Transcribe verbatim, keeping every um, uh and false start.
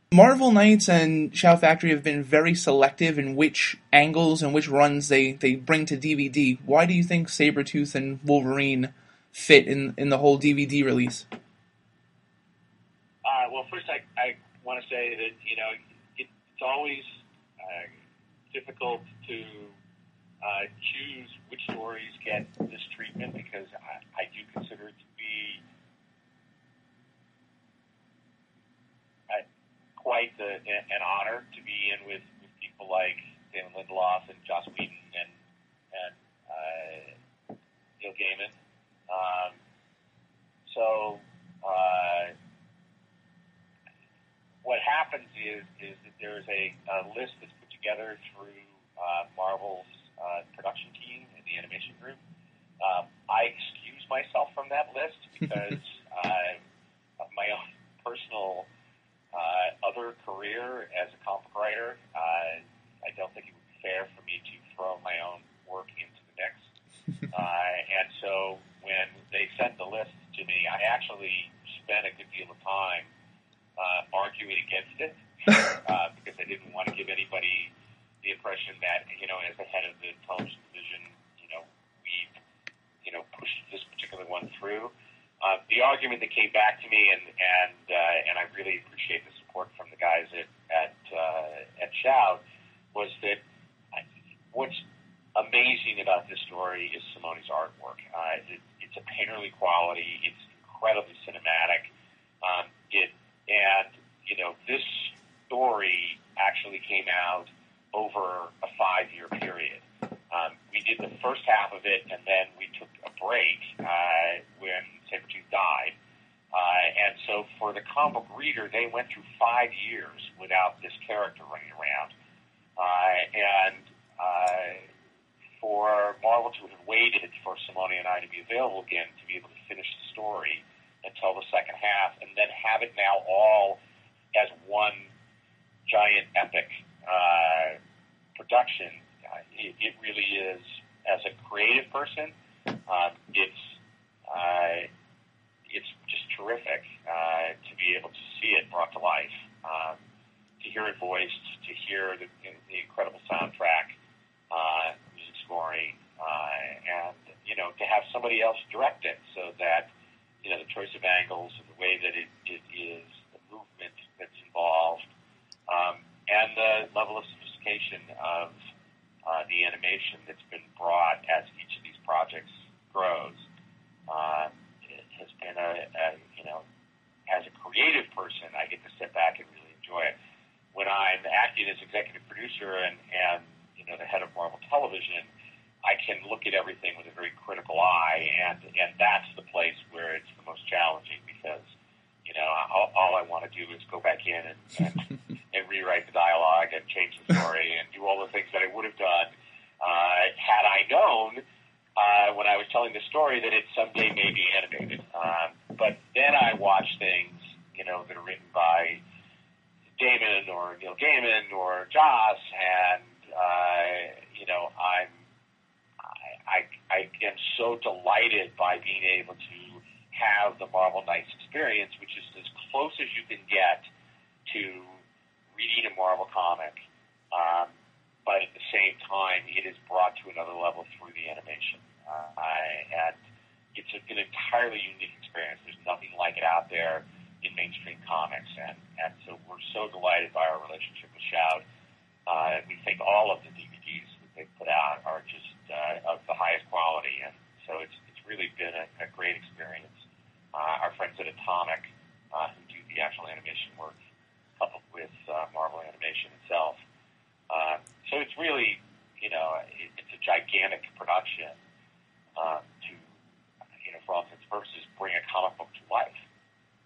Marvel Knights and Shout Factory have been very selective in which angles and which runs they, they bring to D V D. Why do you think Sabretooth and Wolverine fit in, in the whole D V D release? Uh, well, first I, I want to say that, you know, it, it's always uh, difficult to uh, choose which stories get this treatment because I, I do consider it to be uh, quite the, an honor to be in with, with people like Damon Lindelof and Joss Whedon and, and uh, Neil Gaiman. Um, so, uh, what happens is is that there's a, a list that's put together through uh, Marvel's uh, production team and the animation group. Um, I excuse myself from that list because uh, of my own personal uh, other career as a comic writer. Uh, I don't think it would be fair for me to throw my own work into the mix. Uh, and so when they sent the list to me, I actually spent a good deal of time uh, arguing against it uh, because I didn't want to give anybody the impression that, you know, as the head of the television division, you know, we've, you know, pushed this particular one through. Uh, the argument that came back to me, and and uh, and I really appreciate the support from the guys at at uh, at Shout, was that I, what's amazing about this story is Simone's artwork. Uh, it, it's a painterly quality. It's incredibly cinematic. Um, it and you know this story actually came out over a five-year period. Um, we did the first half of it, and then we took a break uh, when Sabretooth died. Uh, and so for the comic book reader, they went through five years without this character running around. Uh, and uh, for Marvel to have waited for Simone and I to be available again to be able to finish the story and tell the second half, and then have it now all as one giant epic uh, production, uh, it, it really is, as a creative person, uh, it's uh, it's just terrific uh, to be able to see it brought to life, um, to hear it voiced, to hear the, the incredible soundtrack, uh, music scoring, uh, and, you know, to have somebody else direct it so that, you know, the choice of angles and the way that it, it is, the movement that's involved, um, and the level of sophistication of uh, the animation that's been brought as each of these projects grows. Uh, it has been a, a, you know, as a creative person, I get to sit back and really enjoy it. When I'm acting as executive producer and, and you know, the head of Marvel Television, I can look at everything with a very critical eye, and, and that's the place where it's the most challenging because, you know, all, all I want to do is go back in and, and, and rewrite the dialogue and change the story and do all the things that I would have done uh, had I known uh, when I was telling the story that it someday may be animated. Um, but then I watch things, you know, that are written by Damon or Neil Gaiman or Joss, and, uh, you know, I'm I, I am so delighted by being able to have the Marvel Knights experience, which is as close as you can get to reading a Marvel comic, um, but at the same time, it is brought to another level through the animation. Uh, I, and it's an entirely unique experience. There's nothing like it out there in mainstream comics, and, and so we're so delighted by our relationship with Shout. Uh, we think all of the D V Ds that they put out are just uh, of the highest quality, and so it's it's really been a, a great experience. Uh, our friends at Atomic, uh, who do the actual animation work, coupled with uh, Marvel Animation itself. Uh, so it's really, you know, it, it's a gigantic production,